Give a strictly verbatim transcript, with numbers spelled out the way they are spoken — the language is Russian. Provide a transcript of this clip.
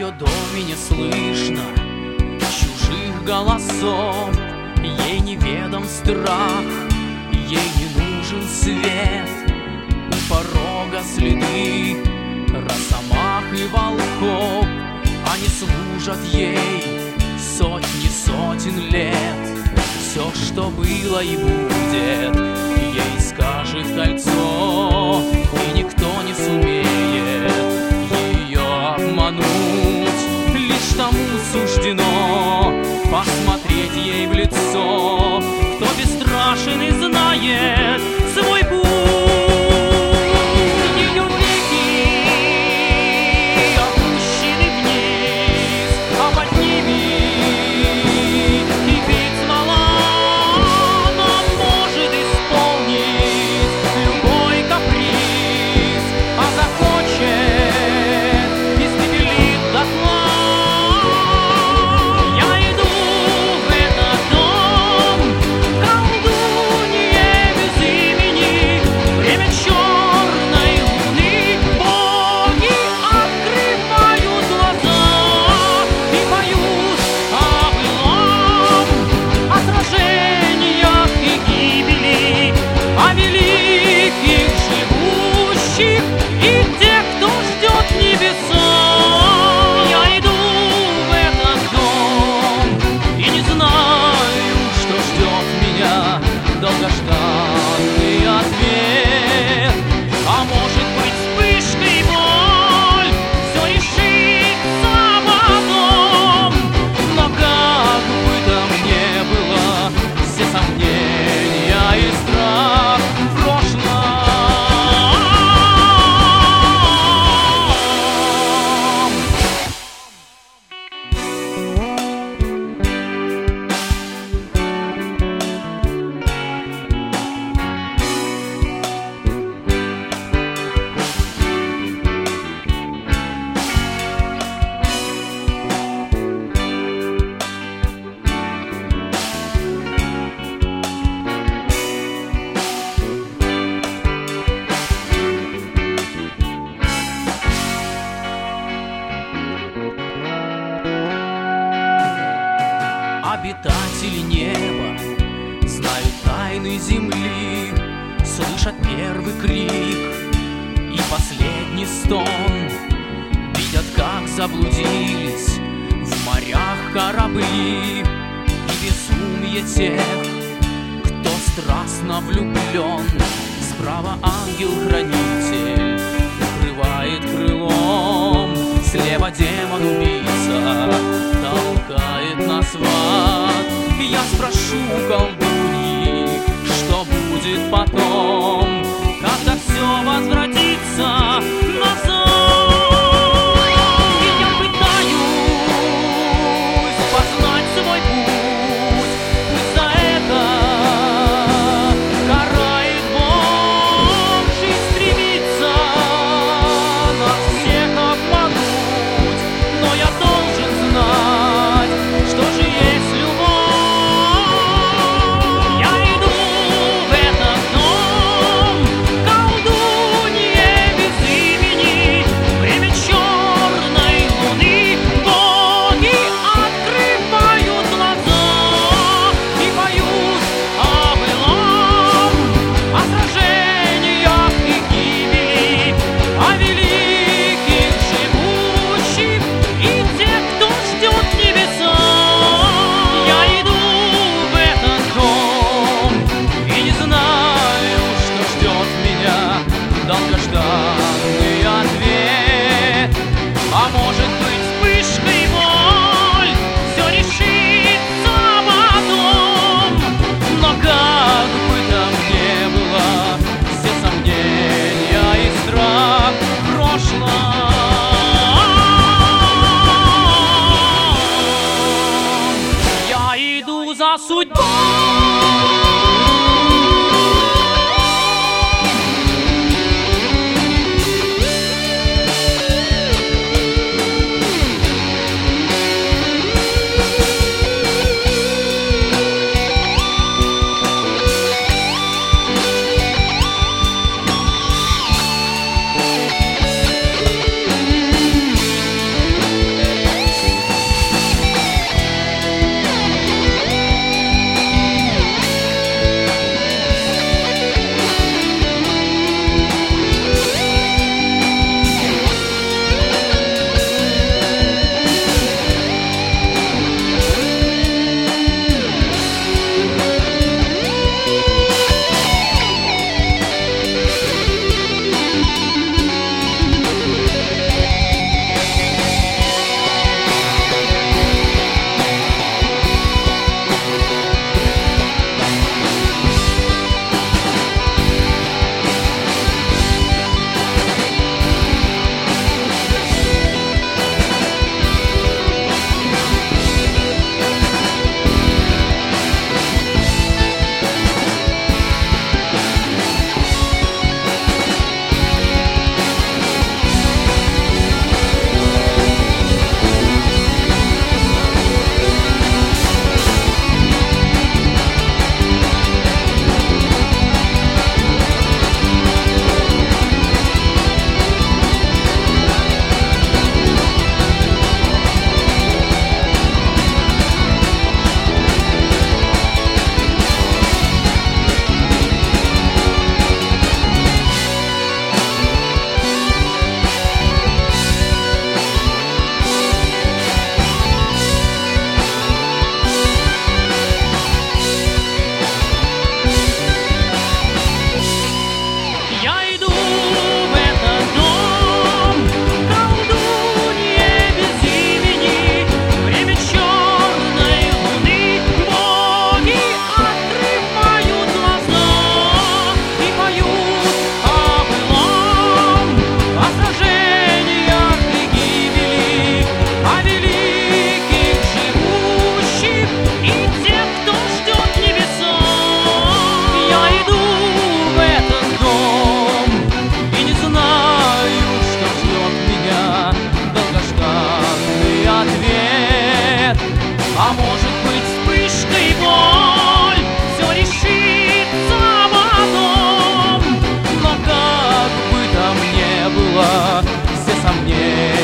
ее доме не слышно чужих голосов. Ей неведом страх, ей не нужен свет. У порога следы росомах и волков. Они служат ей сотни сотен лет. Все, что было и будет, ей скажет кольцо, и никто не сумеет ее обмануть. Лишь тому суждено посмотреть ей в лицо, кто бесстрашен и знает свой путь. Ее веки опущены вниз, а под ними кипит смола. Она может исполнить любой каприз, а захочет испепелит дотла. Я иду в этот дом, колдунья без имени. Время черной луны, боги открывают глаза и поют о былом, о сражениях и гибели, о великих живущих и тех, кто ждет небеса. Я иду в этот дом и не знаю, что ждет меня. Долгожданный ответ, а может быть вспышка и боль, все решится потом. Но как бы там ни было, все сомнения и страх в прошлом. Обитатели неба знают тайны земли, слышат первый крик и последний стон, видят, как заблудились в морях корабли, и безумие тех, кто страстно влюблен. Справа ангел-хранитель укрывает крылом, слева демон-убийца толкает нас в ад. Я спрошу колдуньи, что будет потом, когда все возвратится назад. И я пытаюсь познать свой путь, пусть за это карает Бог. Жизнь стремится нас всех обмануть, но я должен знать, что же есть любовь. Я иду в этот дом, колдунья без имени. Время черной луны, боги открывают глаза и поют о былом, о сражениях и гибели, о великих живущих и тех, кто ждет небеса. Я иду в этот дом и не знаю, что ждет меня. Долгожданный ответ, а может быть вспышка и боль, все решится потом. Но как бы там ни было, все сомнения и страх в прошлом. Я иду за судьбой. забыла все сомнения.